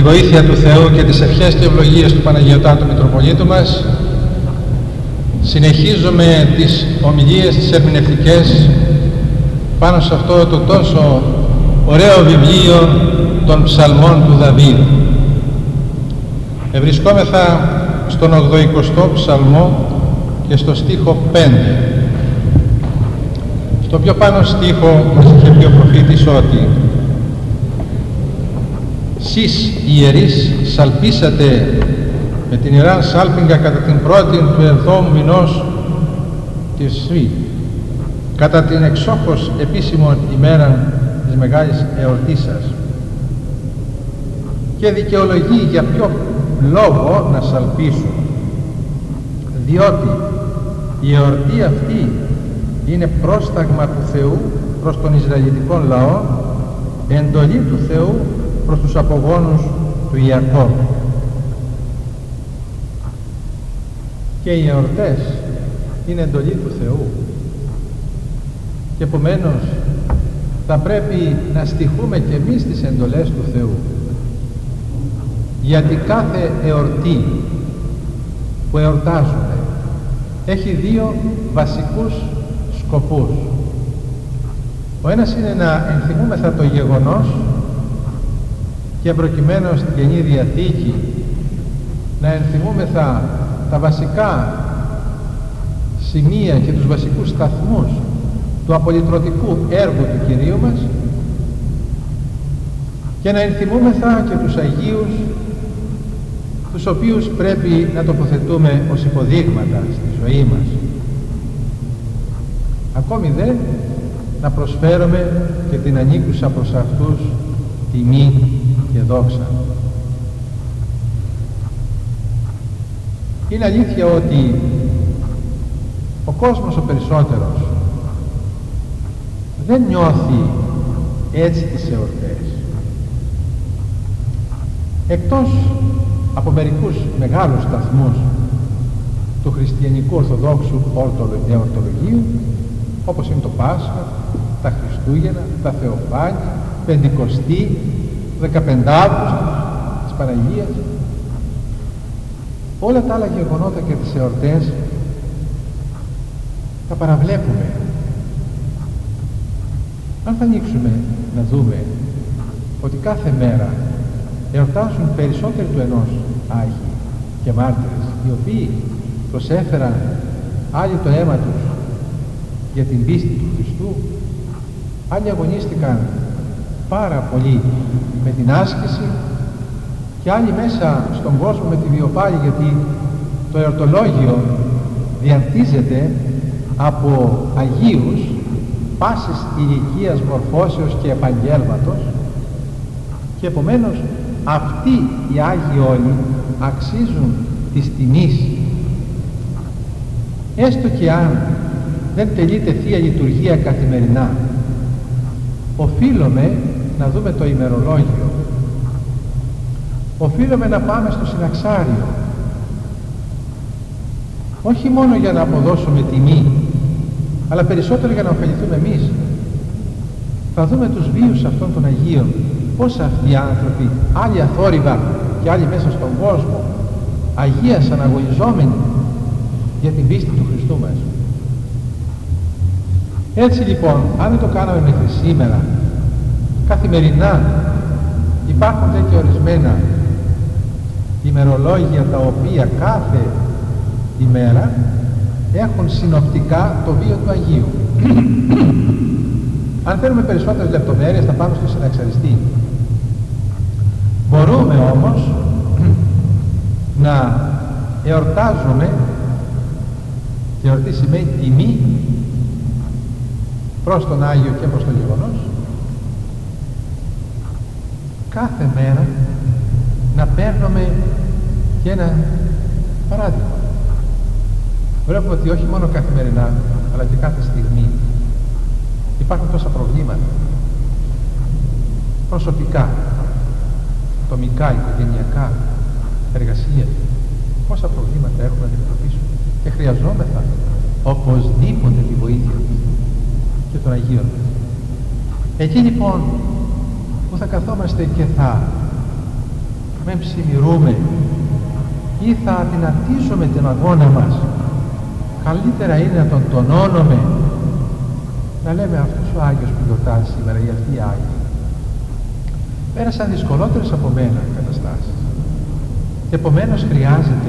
βοήθεια του Θεού και τις ευχές και ευλογίες του Παναγιωτάτου Μητροπολίτου μας, συνεχίζουμε τις ομιλίες τις ερμηνευτικές πάνω σε αυτό το τόσο ωραίο βιβλίο των ψαλμών του Δαβίδ. Ευρισκόμεθα στον 80ο ψαλμό και στο στίχο 5. Στο πιο πάνω στίχο μας είχε πει ο προφήτης ότι «Σεις ιερείς σαλπίσατε με την ιεράν σάλπιγγα κατά την πρώτη του 7ου μηνός της Σβή, κατά την εξόχως επίσημον ημέρα της μεγάλης εορτής σας». Και δικαιολογεί για ποιο λόγο να σαλπίσουν, διότι η εορτή αυτή είναι πρόσταγμα του Θεού προς τον Ισραηλιτικό λαό, εντολή του Θεού προς τους απογόνους του Ιακώβ. Και οι εορτές είναι εντολή του Θεού και επομένως θα πρέπει να στιχούμε και εμείς τις εντολές του Θεού, γιατί κάθε εορτή που εορτάζουμε έχει δύο βασικούς σκοπούς. Ο ένας είναι να ενθυμούμεθα το γεγονός και προκειμένου στην Καινή Διαθήκη να ενθυμούμεθα τα βασικά σημεία και τους βασικούς σταθμούς του απολυτρωτικού έργου του Κυρίου μας και να ενθυμούμεθα και τους Αγίους τους οποίους πρέπει να τοποθετούμε ως υποδείγματα στη ζωή μας. Ακόμη δε να προσφέρουμε και την ανήκουσα προς αυτούς τιμή και δόξα. Είναι αλήθεια ότι ο κόσμος ο περισσότερος δεν νιώθει έτσι τις εορτές, εκτός από μερικούς μεγάλους σταθμούς του χριστιανικού ορθοδόξου εορτολογίου, όπως είναι το Πάσχα, τα Χριστούγεννα, τα Θεοφάνεια, Πεντηκοστή, 15 Αύγουστος της Παναγίας. Όλα τα άλλα γεγονότα και τις εορτές τα παραβλέπουμε. Αν θα ανοίξουμε να δούμε ότι κάθε μέρα εορτάζουν περισσότεροι του ενός Άγιοι και μάρτυρες, οι οποίοι προσέφεραν άλλοι το αίμα τους για την πίστη του Χριστού, άλλοι αγωνίστηκαν πάρα πολύ με την άσκηση και άλλοι μέσα στον κόσμο με τη βιοπάλη, γιατί το εορτολόγιο διαρτίζεται από Αγίους πάσης ηλικίας, μορφώσεως και επαγγέλματος, και επομένως αυτοί οι Άγιοι όλοι αξίζουν της τιμής, έστω και αν δεν τελείται Θεία Λειτουργία καθημερινά. Οφείλουμε να δούμε το ημερολόγιο, οφείλουμε να πάμε στο συναξάριο, όχι μόνο για να αποδώσουμε τιμή, αλλά περισσότερο για να ωφεληθούμε εμείς. Θα δούμε τους βίους αυτών των Αγίων, πώς αυτοί οι άνθρωποι, άλλοι αθόρυβα και άλλοι μέσα στον κόσμο, αγίασαν αγωνιζόμενοι για την πίστη του Χριστού μας. Έτσι λοιπόν, αν δεν το κάναμε μέχρι σήμερα, καθημερινά υπάρχουν και ορισμένα ημερολόγια τα οποία κάθε ημέρα έχουν συνοπτικά το βίο του Αγίου. Αν θέλουμε περισσότερες λεπτομέρειες θα πάμε στο συναξαριστή. Μπορούμε όμως να εορτάζουμε, και εορτή σημαίνει τιμή προς τον Άγιο και προς το γεγονός, κάθε μέρα να παίρνουμε και ένα παράδειγμα. Βλέπουμε ότι όχι μόνο καθημερινά, αλλά και κάθε στιγμή υπάρχουν τόσα προβλήματα προσωπικά, ατομικά, οικογενειακά, εργασία. Πόσα προβλήματα έχουμε να αντιμετωπίσουμε και χρειαζόμεθα οπωσδήποτε τη βοήθεια και των Αγίων. Εκεί λοιπόν που θα καθόμαστε και θα με ψημιρούμε ή θα αδυνατίζουμε τον αγώνα μας. Καλύτερα είναι να τον τονώνουμε, να λέμε αυτός ο Άγιος που γιορτάζει σήμερα ή αυτοί οι Άγιοι πέρασαν δυσκολότερες από μένα καταστάσεις και επομένως χρειάζεται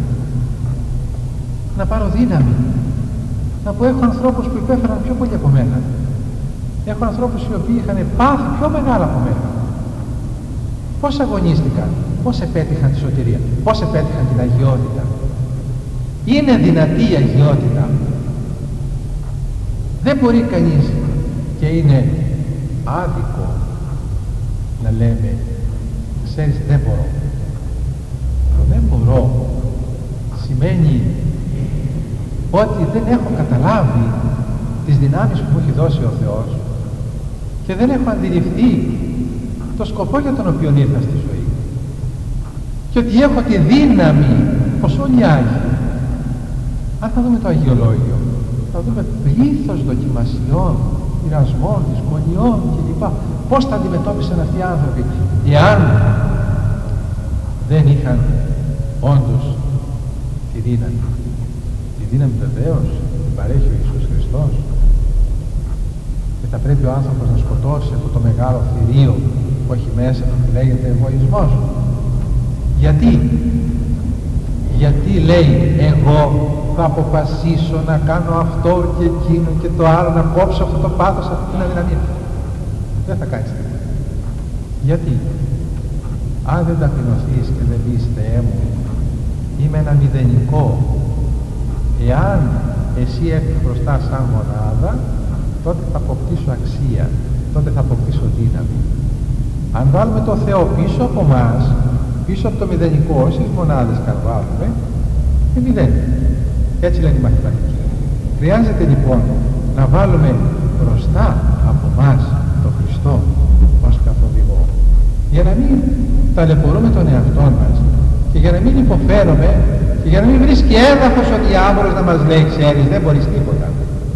να πάρω δύναμη, να πω έχω ανθρώπους που υπέφεραν πιο πολύ από μένα, έχω ανθρώπους οι οποίοι είχαν πάθει πιο μεγάλα από μένα, πώς αγωνίστηκαν, πώς επέτυχαν τη σωτηρία, πώς επέτυχαν την αγιότητα. Είναι δυνατή η αγιότητα. Δεν μπορεί κανείς, και είναι άδικο να λέμε ξέρεις δεν μπορώ. Το δεν μπορώ σημαίνει ότι δεν έχω καταλάβει τις δυνάμεις που μου έχει δώσει ο Θεός και δεν έχω αντιληφθεί το σκοπό για τον οποίο ήρθα στη ζωή και ότι έχω τη δύναμη πως όλοι οι Άγιοι. Αν θα δούμε το Αγιολόγιο, θα δούμε πλήθος δοκιμασιών, πειρασμών, δυσκολιών κλπ. Πώς τα αντιμετώπισαν αυτοί οι άνθρωποι, εάν δεν είχαν όντως τη δύναμη. Τη δύναμη βεβαίως την παρέχει ο Ιησούς Χριστός και θα πρέπει ο άνθρωπος να σκοτώσει αυτό το μεγάλο θηρίο που έχει μέσα που λέγεται εγωισμός. Γιατί λέει εγώ θα αποφασίσω να κάνω αυτό και εκείνο και το άλλο, να κόψω αυτό το πάθος, αυτή την αδυναμία. Δεν θα κάνεις τίποτα. Γιατί αν δεν ταπεινωθείς και δεν πεις Θεέ μου είμαι ένα μηδενικό, εάν εσύ έρθεις μπροστά σαν μονάδα, τότε θα αποκτήσω αξία, τότε θα αποκτήσω δύναμη. Αν βάλουμε το Θεό πίσω από εμάς, πίσω από το μηδενικό, όσες μονάδες καρβάλουμε, είναι μηδέν. Έτσι λένε οι μαθηματικοί. Χρειάζεται λοιπόν να βάλουμε μπροστά από εμάς τον Χριστό ως καθοδηγό, για να μην ταλαιπωρούμε τον εαυτό μας και για να μην υποφέρουμε και για να μην βρίσκει έδαφος ο διάβολος να μας λέει ξέρεις δεν μπορείς τίποτα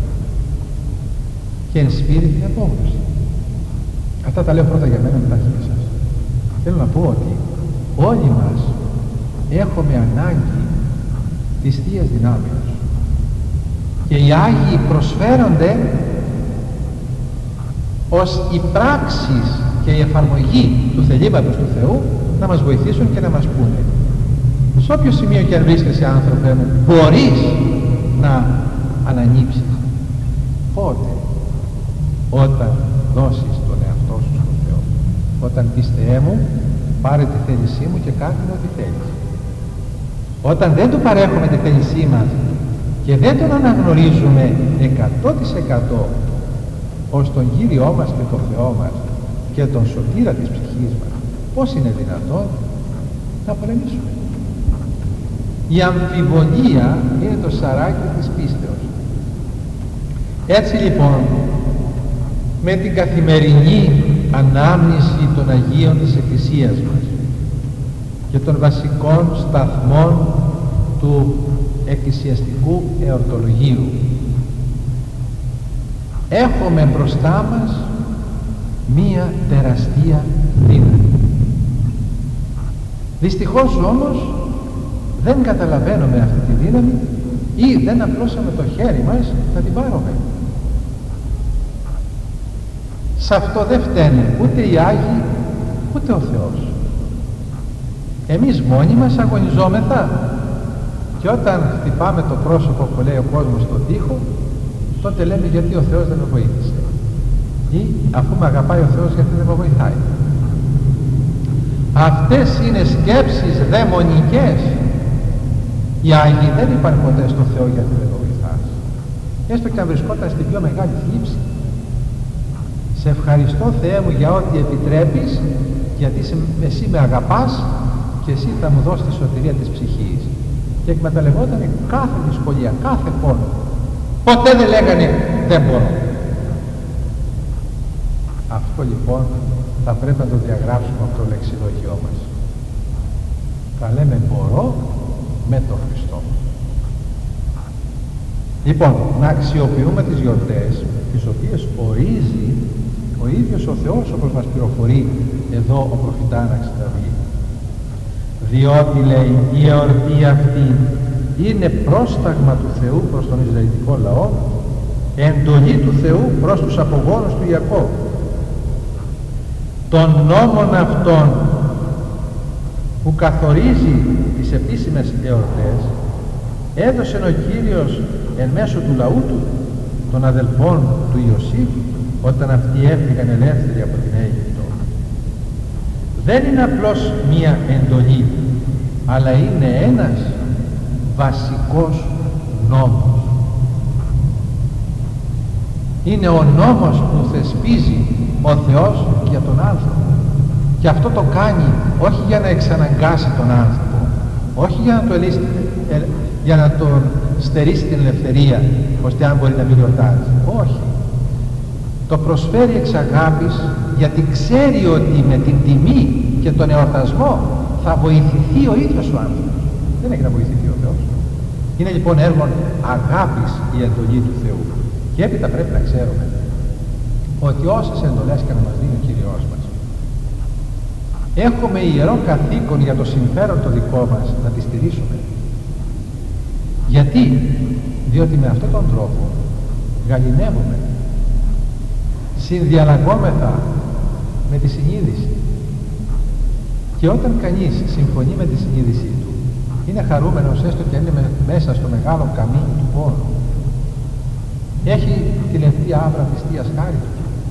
και ενσπείρει την απόγνωση. Αυτά τα λέω πρώτα για μένα, μετά για εσάς. Θέλω να πω ότι όλοι μας έχουμε ανάγκη της Θείας Δυνάμεως και οι Άγιοι προσφέρονται ως οι πράξεις και η εφαρμογή του θελήματος του Θεού να μας βοηθήσουν και να μας πούνε σε όποιο σημείο και αν βρίσκεσαι άνθρωπε μου μπορείς να ανανύψεις. Πότε? Όταν δώσεις τον εαυτό σου στον Θεό, όταν πεις Θεέ μου πάρε τη θέλησή μου και κάνε ό,τι θέλεις. Όταν δεν του παρέχουμε τη θέλησή μας και δεν τον αναγνωρίζουμε 100% ως τον Κύριό μας και τον Θεό μας και τον σωτήρα της ψυχής μας, πώς είναι δυνατόν να πολεμήσουμε? Η αμφιβολία είναι το σαράκι της πίστεως. Έτσι λοιπόν με την καθημερινή ανάμνηση των Αγίων της Εκκλησίας μας και των βασικών σταθμών του εκκλησιαστικού εορτολογίου έχουμε μπροστά μας μία τεραστία δύναμη. Δυστυχώς όμως δεν καταλαβαίνουμε αυτή τη δύναμη ή δεν απλώσαμε το χέρι μας να την πάρουμε. Σε αυτό δεν φταίνε ούτε οι Άγιοι ούτε ο Θεός. Εμείς μόνοι μας αγωνιζόμεθα και όταν χτυπάμε το πρόσωπο που λέει ο κόσμος στον τοίχο, τότε λέμε γιατί ο Θεός δεν με βοήθησε ή αφού με αγαπάει ο Θεός γιατί δεν με βοηθάει. Αυτές είναι σκέψεις δαιμονικές. Οι Άγιοι δεν είπαν ποτέ στον Θεό γιατί δεν με βοηθάς, έστω και αν βρισκόταν στην πιο μεγάλη θλίψη. Σε ευχαριστώ Θεέ μου για ό,τι επιτρέπεις, γιατί εσύ με αγαπάς και εσύ θα μου δώσεις τη σωτηρία της ψυχής. Και εκμεταλλευόταν κάθε δυσκολία, κάθε πόνο. Ποτέ δεν λέγανε δεν μπορώ. Αυτό λοιπόν θα πρέπει να το διαγράψουμε από το λεξιλόγιό μας. Θα λέμε μπορώ με τον Χριστό. Λοιπόν, να αξιοποιούμε τις γιορτές τις οποίες ορίζει ο ίδιος ο Θεός, όπως μας πληροφορεί εδώ ο προφητάναξ Δαβίδ. διότι λέει η εορτή αυτή είναι πρόσταγμα του Θεού προς τον Ισραηλιτικό λαό, εντολή του Θεού προς τους απογόνους του Ιακώβ. Των νόμων αυτών που καθορίζει τις επίσημες εορτές έδωσε ο Κύριος εν μέσω του λαού του, των αδελφών του Ιωσήφ, όταν αυτοί έφυγαν ελεύθεροι από την Αίγυπτο. Δεν είναι απλώς μία εντολή, αλλά είναι ένας βασικός νόμος. Είναι ο νόμος που θεσπίζει ο Θεός για τον άνθρωπο, και αυτό το κάνει όχι για να εξαναγκάσει τον άνθρωπο, όχι για να τον στερήσει την ελευθερία ώστε αν μπορεί να μην γιορτάζει, όχι, το προσφέρει εξ αγάπης, γιατί ξέρει ότι με την τιμή και τον εορτασμό θα βοηθηθεί ο ίδιος ο άνθρωπος. Δεν έχει να βοηθηθεί ο Θεός. Είναι λοιπόν έργο αγάπης η εντολή του Θεού. Και έπειτα πρέπει να ξέρουμε ότι όσες εντολές και να μας δίνει ο Κύριος μας, έχουμε ιερό καθήκον για το συμφέρον το δικό μας να τη στηρίσουμε. Γιατί? Διότι με αυτόν τον τρόπο γαληνεύουμε, συνδιαλλαγόμεθα με τη συνείδηση, και όταν κανείς συμφωνεί με τη συνείδησή του, είναι χαρούμενος έστω και είναι μέσα στο μεγάλο καμίνι του πόνου, έχει τη λεπτή άβρα της Θείας χάριτος.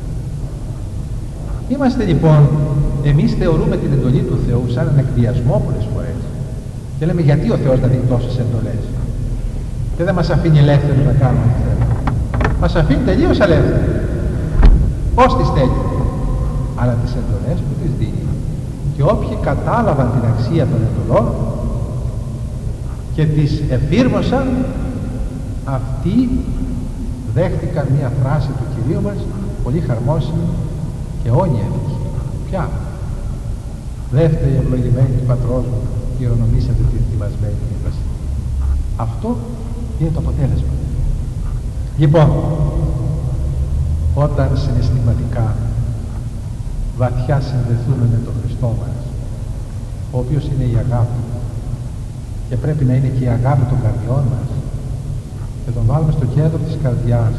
Είμαστε λοιπόν, εμείς θεωρούμε την εντολή του Θεού σαν έναν εκβιασμό πολλές φορές και λέμε γιατί ο Θεός να δίνει τόσες εντολές και δεν μας αφήνει ελεύθερους να κάνουμε ό,τι θέλουμε. Μας αφήνει τελείως ελεύθεροι. Πώς τις στέλνει? Αλλά τις εντολές που τις δίνει, και όποιοι κατάλαβαν την αξία των εντολών και τις εφήρμοσαν, αυτοί δέχτηκαν μία φράση του Κυρίου μας πολύ χαρμόσυνη και αιώνια ευτυχή. Ποια? Δεύτερη ευλογημένη του Πατρός μου, χειρονομήσατε την ετοιμασμένη σύμβαση. Αυτό είναι το αποτέλεσμα. Λοιπόν, όταν συναισθηματικά βαθιά συνδεθούμε με τον Χριστό μας, ο οποίος είναι η αγάπη, και πρέπει να είναι και η αγάπη των καρδιών μας, και τον βάλουμε στο κέντρο της καρδιάς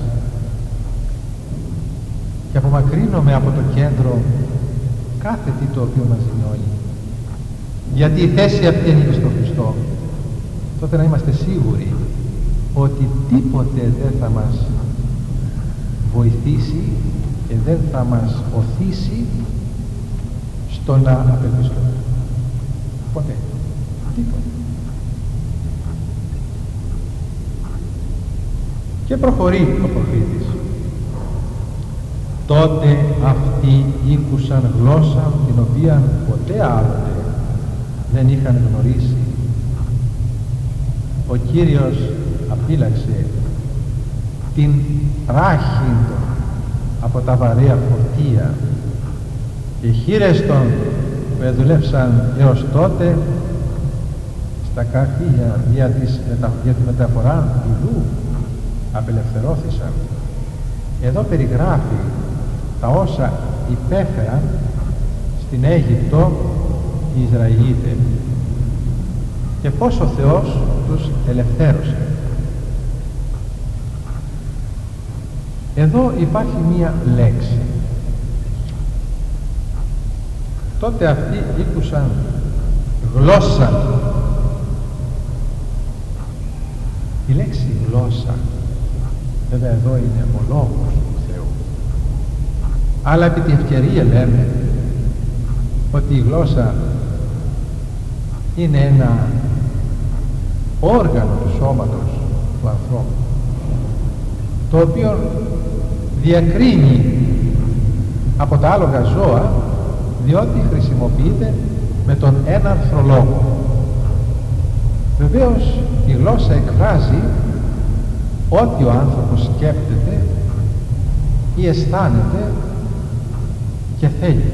και απομακρύνουμε από το κέντρο κάθε τι το οποίο μας ζημιώνει, γιατί η θέση αυτή είναι στον Χριστό, τότε να είμαστε σίγουροι ότι τίποτε δεν θα μας βοηθήσει και δεν θα μας οθήσει στο να απελπιστούμε. Ποτέ. Τίποτε. Και προχωρεί ο προφήτης. Τότε αυτοί ήκουσαν γλώσσα την οποία ποτέ άλλοτε δεν είχαν γνωρίσει. Ο Κύριος απείλαξε την ράχη από τα βαρέα φορτία, και οι χείλες των που εδουλεύσαν έως τότε στα καρχεία για τη μεταφορά υλού απελευθερώθησαν. Εδώ περιγράφει τα όσα υπέφεραν στην Αίγυπτο οι Ισραηλίτες και πώς ο Θεός τους ελευθέρωσε. Εδώ υπάρχει μία λέξη. Τότε αυτοί ήκουσαν γλώσσα. Η λέξη γλώσσα, βέβαια εδώ είναι ο λόγος του Θεού, αλλά επί τη ευκαιρία λέμε ότι η γλώσσα είναι ένα όργανο του σώματος του ανθρώπου, το οποίο διακρίνει από τα άλογα ζώα, διότι χρησιμοποιείται με τον έναρθρο λόγο. Βεβαίως η γλώσσα εκφράζει ό,τι ο άνθρωπος σκέπτεται ή αισθάνεται και θέλει.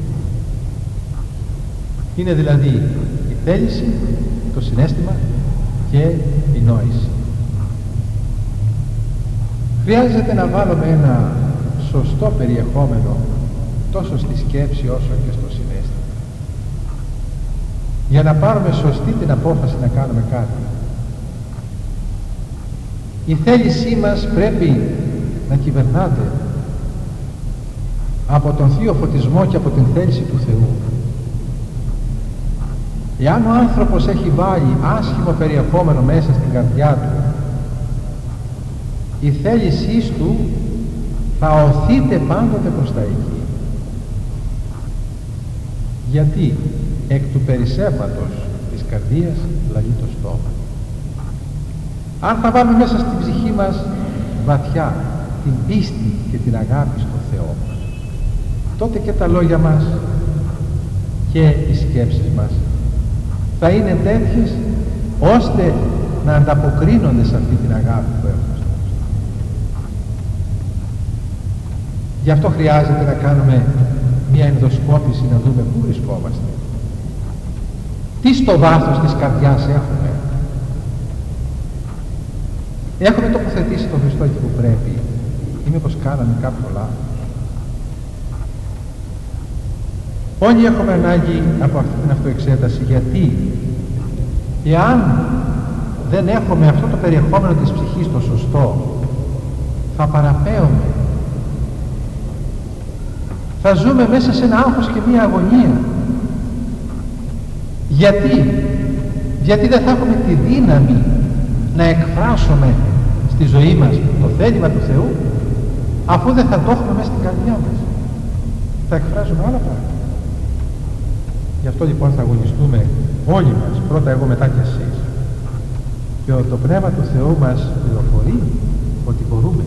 Είναι δηλαδή η θέληση, το συναίσθημα και η νόηση. Χρειάζεται να βάλουμε ένα σωστό περιεχόμενο τόσο στη σκέψη όσο και στο συναίσθημα. για να πάρουμε σωστή την απόφαση να κάνουμε κάτι. Η θέλησή μας πρέπει να κυβερνάται από τον Θείο Φωτισμό και από την θέληση του Θεού. Εάν ο άνθρωπος έχει βάλει άσχημο περιεχόμενο μέσα στην καρδιά του, η θέλησή του θα οθείται πάντοτε προς τα εκεί. Γιατί εκ του περισσεύματος της καρδίας λαλεί το στόμα. Αν θα βάλουμε μέσα στην ψυχή μας βαθιά την πίστη και την αγάπη στο Θεό, τότε και τα λόγια μας και οι σκέψεις μας θα είναι τέτοιες ώστε να ανταποκρίνονται σε αυτή την αγάπη που έχουμε στο Θεό. Γι' αυτό χρειάζεται να κάνουμε μια ενδοσκόπηση, να δούμε πού βρισκόμαστε, τι στο βάθος της καρδιάς έχουμε τοποθετήσει τον Χριστό εκεί που πρέπει ή μήπως κάναμε κάποιο λάθος. Όλοι έχουμε ανάγκη από αυτή την αυτοεξέταση, γιατί εάν δεν έχουμε αυτό το περιεχόμενο της ψυχής το σωστό, θα παραπέουμε, θα ζούμε μέσα σε ένα άγχος και μία αγωνία. Γιατί δεν θα έχουμε τη δύναμη να εκφράσουμε στη ζωή μας το θέλημα του Θεού, αφού δεν θα το έχουμε μέσα στην καρδιά μας. Θα εκφράζουμε άλλα πράγματα. Γι' αυτό λοιπόν θα αγωνιστούμε όλοι μας, πρώτα εγώ μετά και εσείς. Και το Πνεύμα του Θεού μας πληροφορεί ότι μπορούμε.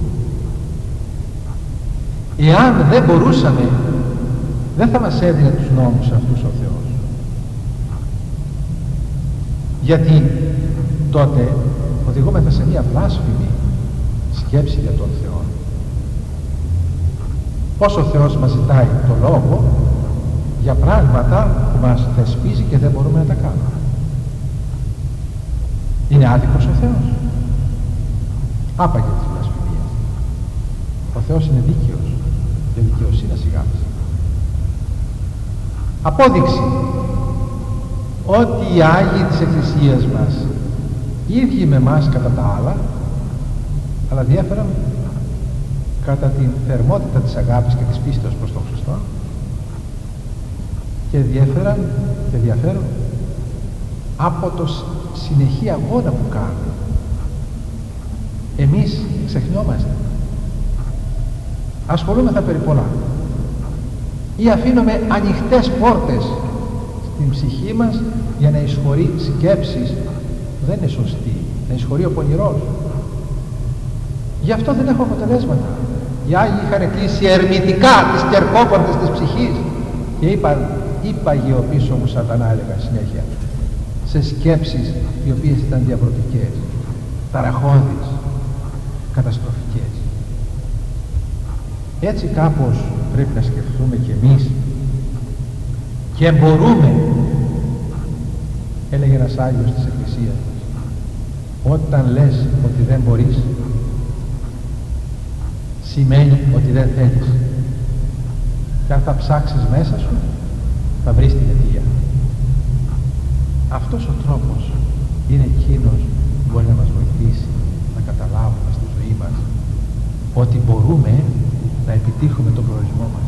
Εάν δεν μπορούσαμε, δεν θα μας έδινε τους νόμους αυτούς ο Θεός. Γιατί τότε οδηγούμεθα σε μια βλάσφημη σκέψη για τον Θεό. Πώς ο Θεός μας ζητάει το λόγο για πράγματα που μας θεσπίζει και δεν μπορούμε να τα κάνουμε. Είναι άδικος ο Θεός? Άπαγε τις βλασφημίες. Ο Θεός είναι δίκαιος και δικαιοσύνη σιγάς. Απόδειξη ότι οι Άγιοι της Εκκλησίας μας ίδιοι με εμάς κατά τα άλλα, αλλά διέφεραν κατά την θερμότητα της αγάπης και της πίστεως προς τον Χριστό, και διαφέρουν από το συνεχή αγώνα που κάνουν. Εμείς ξεχνιόμαστε, ασχολούμεθα περί πολλά ή αφήνουμε ανοιχτές πόρτες στην ψυχή μας για να εισχωρεί σκέψεις που δεν είναι σωστή, να εισχωρεί ο πονηρός. Γι' αυτό δεν έχω αποτελέσματα. Οι Άγιοι είχαν κλείσει ερμητικά τις κερκόπορτες της ψυχής και είπαγε ο πίσω μου σατανά, έλεγα συνέχεια, σε σκέψεις οι οποίες ήταν διαβρωτικές, ταραχώδεις, καταστροφικές. Έτσι κάπως πρέπει να σκεφτούμε κι εμείς, και μπορούμε. Έλεγε ένας Άγιος της Εκκλησίας μας, όταν λες ότι δεν μπορείς, σημαίνει ότι δεν θέλεις, και αν θα ψάξεις μέσα σου θα βρεις την αιτία. Αυτός ο τρόπος είναι εκείνος που μπορεί να μας βοηθήσει να καταλάβουμε στη ζωή μας ότι μπορούμε να επιτύχουμε τον προορισμό μας.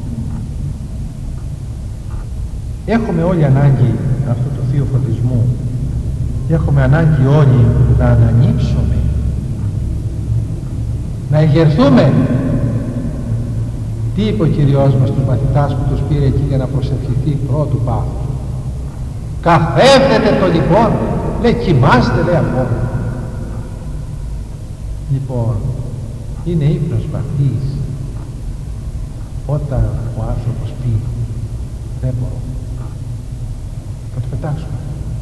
Έχουμε όλοι ανάγκη αυτού του Θείου Φωτισμού. Έχουμε ανάγκη όλοι να ανανύψουμε, να εγερθούμε. Τι είπε ο Κυριός μας στους μαθητάς που τους πήρε εκεί για να προσευχηθεί πρώτου πάθους? Καθέβδετε το λοιπόν, λέει, κοιμάστε, λέει, ακόμα. Λοιπόν, είναι ύπνος βαθύς όταν ο άνθρωπος πει δεν μπορώ. Θα το πετάξουμε.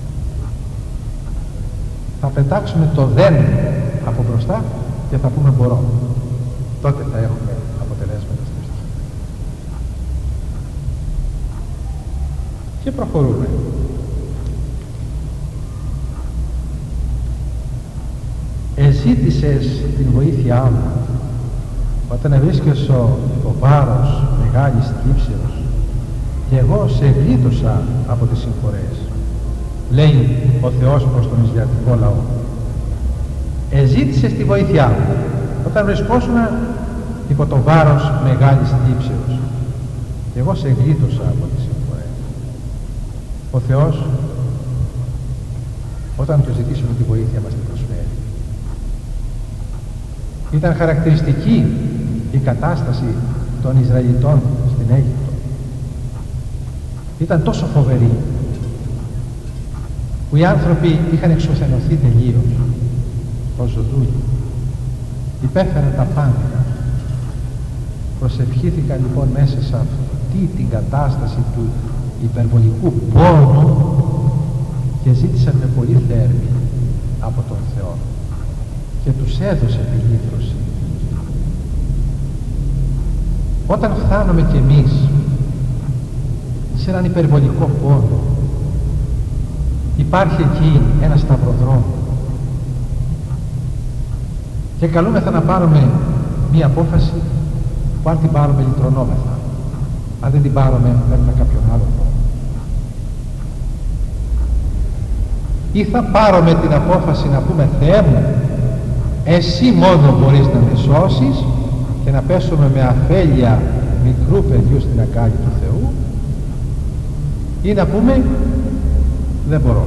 Θα πετάξουμε το δεν από μπροστά και θα πούμε μπορώ. Τότε θα έχουμε αποτελέσματα στην ψυχή. Και προχωρούμε. Εζήτησες την βοήθειά μου όταν βρίσκεσαι το βάρος μεγάλης θλίψεως, και εγώ σε γλίτωσα από τις συμφορές. λέει ο Θεός προς τον Ισραηλιτικό λαό. Εζήτησες τη βοήθειά μου όταν βρισκόσουν υπό το βάρος μεγάλης θλίψεως. Και εγώ σε γλίτωσα από τη συμφορία. Ο Θεός, όταν του ζητήσουμε τη βοήθεια μας την προσφέρει. Ήταν χαρακτηριστική η κατάσταση των Ισραηλιτών στην Αίγυπτο. Ήταν τόσο φοβερή που οι άνθρωποι είχαν εξουθενωθεί τελείως ως ζωντούλοι. Υπέφεραν τα πάντα. Προσευχήθηκαν λοιπόν μέσα σε αυτή την κατάσταση του υπερβολικού πόνου και ζήτησαν με πολύ θέρμη από τον Θεό και τους έδωσε τη λύτρωση. Όταν φτάνουμε κι εμείς σε έναν υπερβολικό πόνο, υπάρχει εκεί ένα σταυροδρόμο και καλούμεθα να πάρουμε μία απόφαση που αν την πάρουμε λυτρωνόμεθα, αν δεν την πάρουμε παίρνουμε κάποιον άλλο. Ή θα πάρουμε την απόφαση να πούμε Θεέ μου, εσύ μόνο μπορείς να με σώσεις, και να πέσουμε με αφέλεια μικρού παιδιού στην αγκάλη του Θεού, ή να πούμε δεν μπορώ.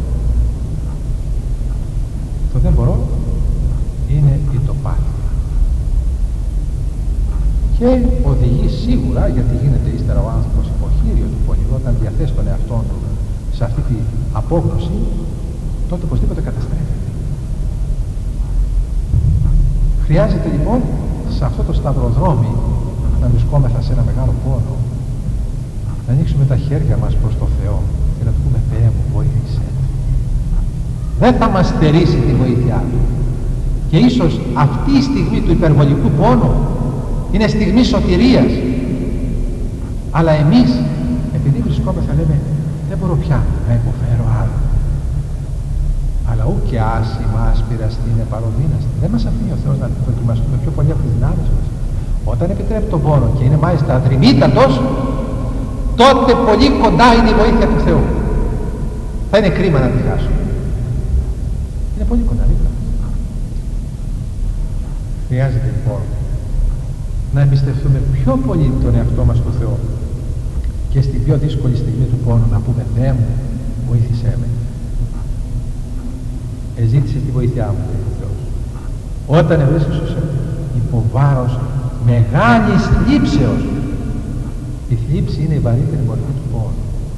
Το δεν μπορώ είναι η τοπάθεια και οδηγεί σίγουρα, γιατί γίνεται ύστερα ο άνθρωπος υποχείριο του πονηρού, όταν διαθέσει τον εαυτό του σε αυτή την απόγνωση, τότε οπωσδήποτε καταστρέφεται. Χρειάζεται λοιπόν σε αυτό το σταυροδρόμι, να βρισκόμεθα σε ένα μεγάλο πόνο, να ανοίξουμε τα χέρια μας προς το Θεό και να του πούμε Θεέ μου, βοήθησέ με. Δεν θα μας στερήσει τη βοήθειά του. Και ίσως αυτή η στιγμή του υπερβολικού πόνου είναι στιγμή σωτηρίας. Αλλά εμείς, επειδή βρισκόμεθα, λέμε δεν μπορώ πια να υποφέρω άλλο. Αλλά ου και άσημα άσπηραστη είναι παροδύναστη. Δεν μας αφήνει ο Θεός να δοκιμαστούμε πιο πολύ από τις δυνάμεις μας. Όταν επιτρέπει τον πόνο και είναι μάλιστα αδρυμύτατος, τότε πολύ κοντά είναι η βοήθεια του Θεού. Θα είναι κρίμα να τη χάσουμε. Είναι πολύ κοντά, δίπλα. Χρειάζεται λοιπόν να εμπιστευτούμε πιο πολύ τον εαυτό μας στο Θεό και στην πιο δύσκολη στιγμή του πόνου να πούμε Θεέ μου, βοήθησέ με. Εζήτησε τη βοήθειά μου, λέει ο Θεός. Όταν ευρίσκεσαι υπό βάρος μεγάλης θλίψεως, η θλίψη είναι η βαρύτερη μορφή του πόνου.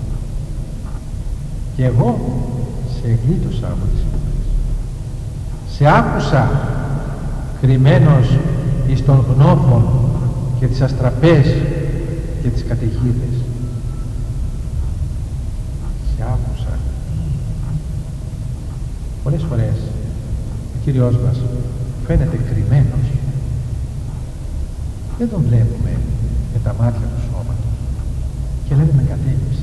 Και εγώ σε γλίτωσα από τις συμφορίες. Σε άκουσα κρυμμένος εις των γνώφων και τις αστραπές και τις καταιγίδες. Σε άκουσα. Πολλές φορές ο Κύριος μας φαίνεται κρυμμένος. Δεν τον βλέπουμε με τα μάτια του σώματος και λέμε με κατέληψη.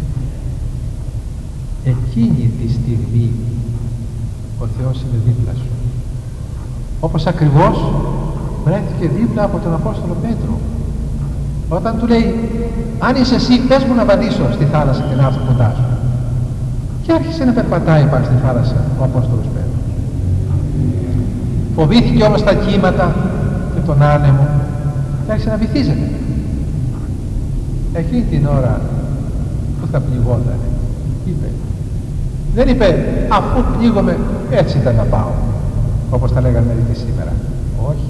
Εκείνη τη στιγμή ο Θεός είναι δίπλα σου, όπως ακριβώς βρέθηκε δίπλα από τον Απόστολο Πέτρο όταν του λέει αν είσαι εσύ πες μου να βαδίσω στη θάλασσα και να έρθω κοντά σου, και άρχισε να περπατάει πάνω στη θάλασσα ο Απόστολος Πέτρος. Φοβήθηκε όμως τα κύματα και τον άνεμο και άρχισε να βυθίζεται. Εκείνη την ώρα που θα πληγότανε είπε, δεν είπε αφού πλήγομαι έτσι ήταν να πάω, όπως τα λέγανε μερικοί σήμερα. Όχι.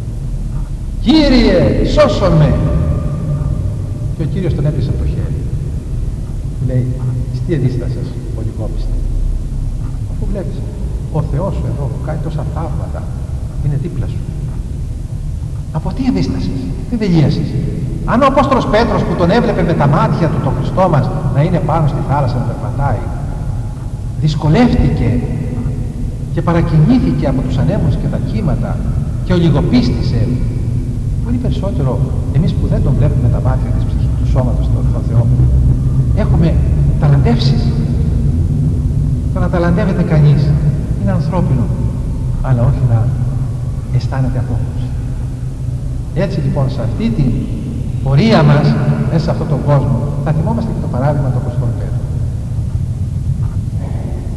Κύριε σώσον με. Και ο Κύριος τον έπισε από το χέρι. Λέει, τι εδίστασες πολυκόπιστη, αφού βλέπεις ο Θεός σου εδώ που κάνει τόσα θαύματα είναι δίπλα σου. Από τι εδίστασες, τι τελείασες. Αν ο Απόστολος Πέτρος που τον έβλεπε με τα μάτια του τον Χριστό μας να είναι πάνω στη θάλασσα να περπατάει, δυσκολεύτηκε και παρακινήθηκε από τους ανέμους και τα κύματα και ολιγοπίστησε, πολύ περισσότερο εμείς που δεν τον βλέπουμε με τα μάτια της ψυχής του σώματος στον Θεό έχουμε ταλαντεύσεις. Το να ταλαντεύεται κανείς είναι ανθρώπινο, αλλά όχι να αισθάνεται απόκρουση. Έτσι λοιπόν σε αυτή την πορεία μας μέσα σε αυτόν τον κόσμο θα θυμόμαστε και το παράδειγμα του Αποστόλου Πέτρου.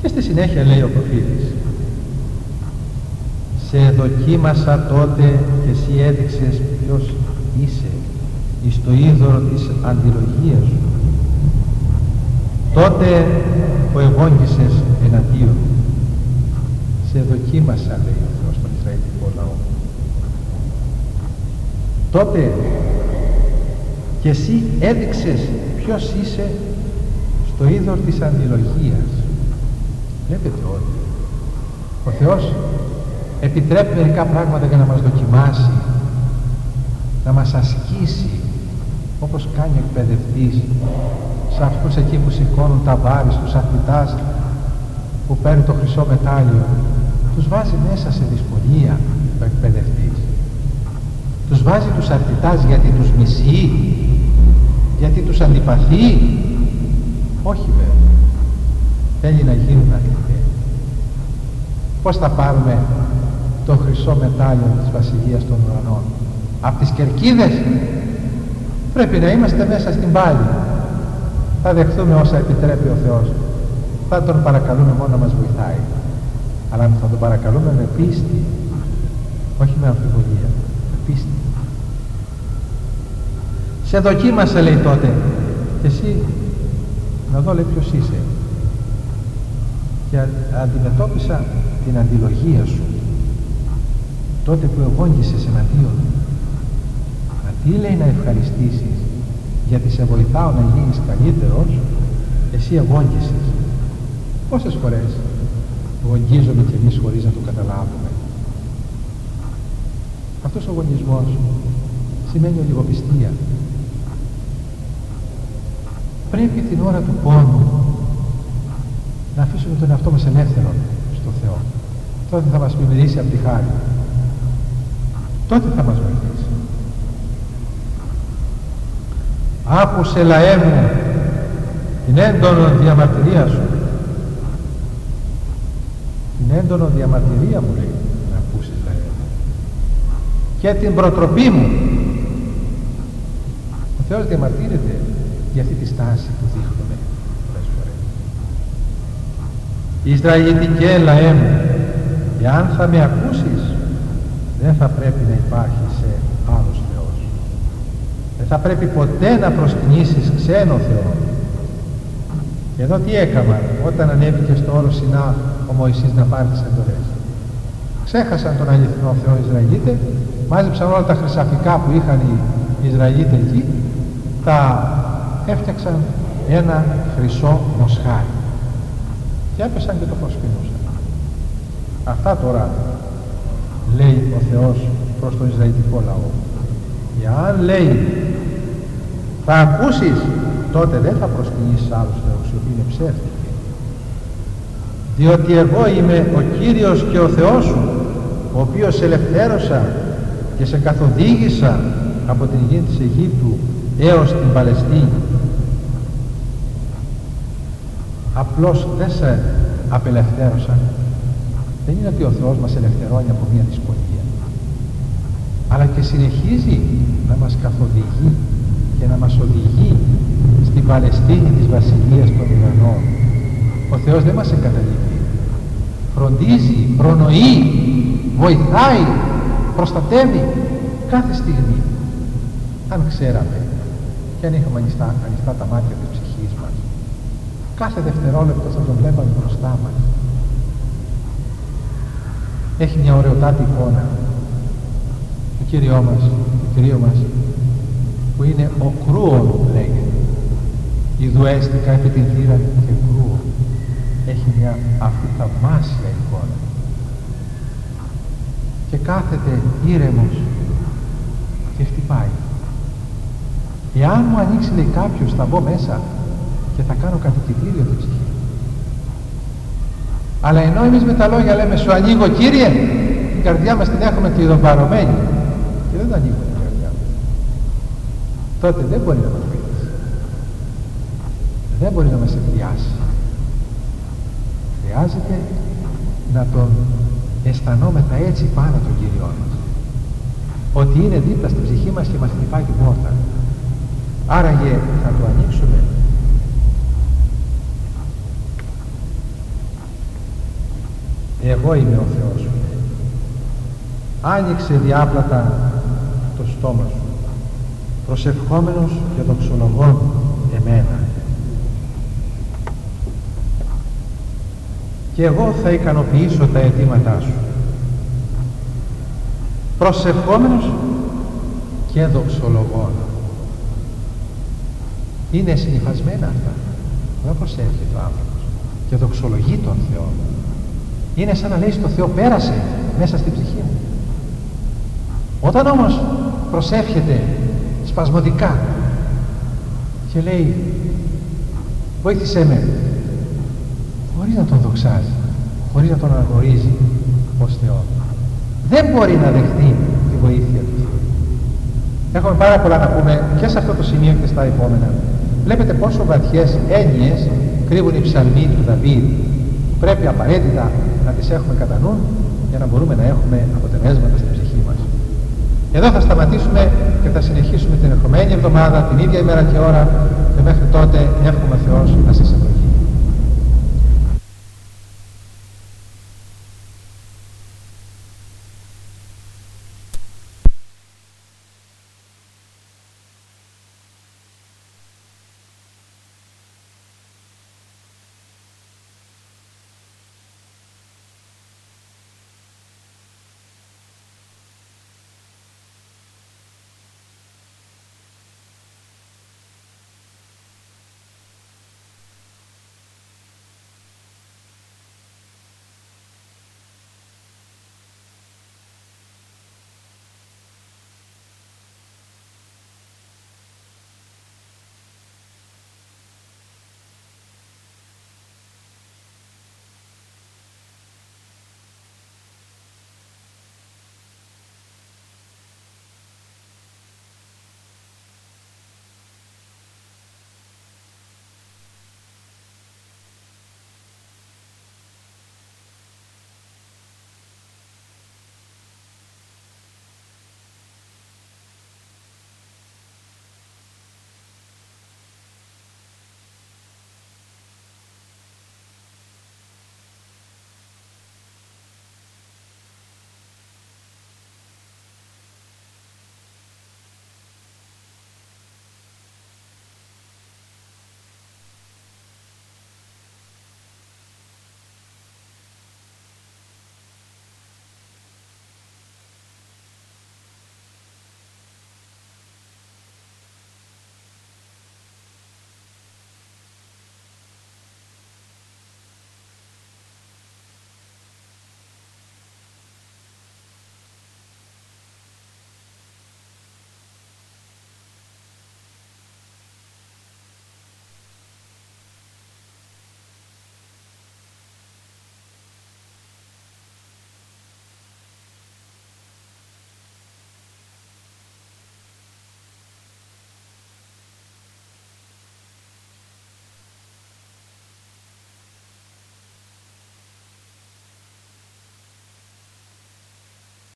Και στη συνέχεια λέει ο προφήτης: «Σε δοκίμασα τότε και εσύ έδειξες ποιος είσαι εις το είδωρο της αντιλογίας σου. Τότε που ευόγγισες εναντίον». Σε δοκίμασα, λέει ο Θεός στον Ισραηλιτικό λαό. Τότε και εσύ έδειξες ποιος είσαι στο είδωρ της αντιλογίας. Βλέπετε ότι ο Θεός επιτρέπει μερικά πράγματα για να μας δοκιμάσει, να μας ασκήσει, όπως κάνει ο εκπαιδευτής σε αυτούς εκεί που σηκώνουν τα βάρη, στους αθλητάς που παίρνει το χρυσό μετάλλιο. Τους βάζει μέσα σε δυσκολία ο εκπαιδευτής. Τους βάζει τους αθλητάς γιατί τους μισεί, γιατί τους αντιπαθεί. Όχι βέβαια. Θέλει να γίνουν αθλητές. Πώς θα πάρουμε το χρυσό μετάλλιο της Βασιλείας των Ουρανών? Από τις κερκίδες? Πρέπει να είμαστε μέσα στην πάλη. Θα δεχθούμε όσα επιτρέπει ο Θεός. Θα τον παρακαλούμε μόνο να μας βοηθάει. Αλλά θα τον παρακαλούμε με πίστη, όχι με αμφιβολία, με πίστη. Σε δοκίμασα, λέει τότε, και εσύ να δω, λέει, ποιος είσαι. Και αντιμετώπισα την αντιλογία σου τότε που ευόγγισες εναντίον. Αντί, λέει, να ευχαριστήσεις γιατί σε βοηθάω να γίνεις καλύτερος, εσύ ευόγγισες. Πόσες φορές γονγίζομαι κι εμείς χωρίς να το καταλάβουμε? Αυτός ο γονισμός σημαίνει ολιγοπιστία. Πρέπει την ώρα του πόνου να αφήσουμε τον εαυτό μας ελεύθερο στο Θεό. Τότε θα μας πλημμυρίσει από τη χάρη. Τότε θα μας βοηθήσει. Άκουσε, λαέ μου, την έντονο διαμαρτυρία σου. Την έντονο διαμαρτυρία μου, λέει, να ακούσεις, λαέ μου, και την προτροπή μου. Ο Θεός διαμαρτύρεται για αυτή τη στάση που δείχνουμε πολλές φορές. Ισραηλιτικέ λαέ μου, εάν θα με ακούσεις, δεν θα πρέπει να υπάρχει σε άλλος Θεός. Δεν θα πρέπει ποτέ να προσκυνήσεις ξένο Θεό. Και εδώ τι έκανα όταν ανέβηκε στο όρο Σινά ο Μωυσής να πάρει τις εντολές? Ξέχασαν τον αληθινό Θεό Ισραηλίτες, μάζεψαν όλα τα χρυσαφικά που είχαν οι Ισραηλίτες εκεί, τα έφτιαξαν ένα χρυσό μοσχάρι και έπεσαν και το προσκυνούσαν. Αυτά τώρα λέει ο Θεός προς τον Ισραηλιτικό λαό. Εάν, λέει, θα ακούσεις, τότε δεν θα προσκυνήσεις άλλους θεούς οι οποίοι είναι ψεύτικοι. Διότι εγώ είμαι ο Κύριος και ο Θεός σου, ο οποίος σε ελευθέρωσα και σε καθοδήγησα από την γη της Αιγύπτου έως την Παλαιστίνη. Απλώς δεν σε απελευθέρωσα. Δεν είναι ότι ο Θεός μας ελευθερώνει από μια δυσκολία, αλλά και συνεχίζει να μας καθοδηγεί και να μας οδηγεί στην Παλαιστίνη της Βασιλείας των Ουρανών. Ο Θεός δεν μας εγκαταλείπει. Φροντίζει, προνοεί, βοηθάει, προστατεύει κάθε στιγμή. Αν ξέραμε και αν είχαμε ανοιχτά τα μάτια της ψυχής μας, κάθε δευτερόλεπτο θα τον βλέπαμε μπροστά μας. Έχει μια ωραιοτάτη εικόνα το Κύριό μας, το Κυρίο μας, που είναι ο κρούον, λέγεται. Ιδουέστηκα επί την θύρα και κρούον. Έχει μια αυτή θαυμάσια εικόνα και κάθεται ήρεμος και χτυπάει. Εάν μου ανοίξει, λέει, κάποιος, θα μπω μέσα και θα κάνω κατοικητήριο την ψυχή. Αλλά ενώ εμείς με τα λόγια λέμε σου ανοίγω, Κύριε, την καρδιά μας την έχουμε κλειδοπαρωμένη και δεν το ανοίγουμε την καρδιά μας, τότε δεν μπορεί να μας βοηθήσει, δεν μπορεί να μας εκβιάσει. Χρειάζεται να τον αισθανόμεθα έτσι πάνω τον Κύριό μας, ότι είναι δίπλα στην ψυχή μας και μας χτυπάει την πόρτα. Άραγε θα το ανοίξουμε εγώ είμαι ο Θεός σου. Άνοιξε διάπλατα το στόμα σου, προσευχόμενος και δοξολογών εμένα. Και εγώ θα ικανοποιήσω τα αιτήματά σου. Προσευχόμενος και δοξολογών. Είναι συνυφασμένα αυτά. Δεν προσεύχεται ο άνθρωπος και δοξολογεί τον Θεό. Είναι σαν να λέει στο Θεό, πέρασε μέσα στην ψυχή μου. Όταν όμως προσεύχεται σπασμωδικά και λέει, βοήθησέ με, χωρίς να τον δοξάζει, χωρίς να τον αναγνωρίζει ως Θεό, δεν μπορεί να δεχτεί τη βοήθεια του. Έχουμε πάρα πολλά να πούμε και σε αυτό το σημείο και στα επόμενα. Βλέπετε πόσο βαθιές έννοιες κρύβουν οι ψαλμοί του Δαβίδ, που πρέπει απαραίτητα να τις έχουμε κατά νου για να μπορούμε να έχουμε αποτελέσματα στην ψυχή μας. Εδώ θα σταματήσουμε και θα συνεχίσουμε την ερχομένη εβδομάδα, την ίδια ημέρα και ώρα, και μέχρι τότε εύχομαι Θεός να σας ευλογεί.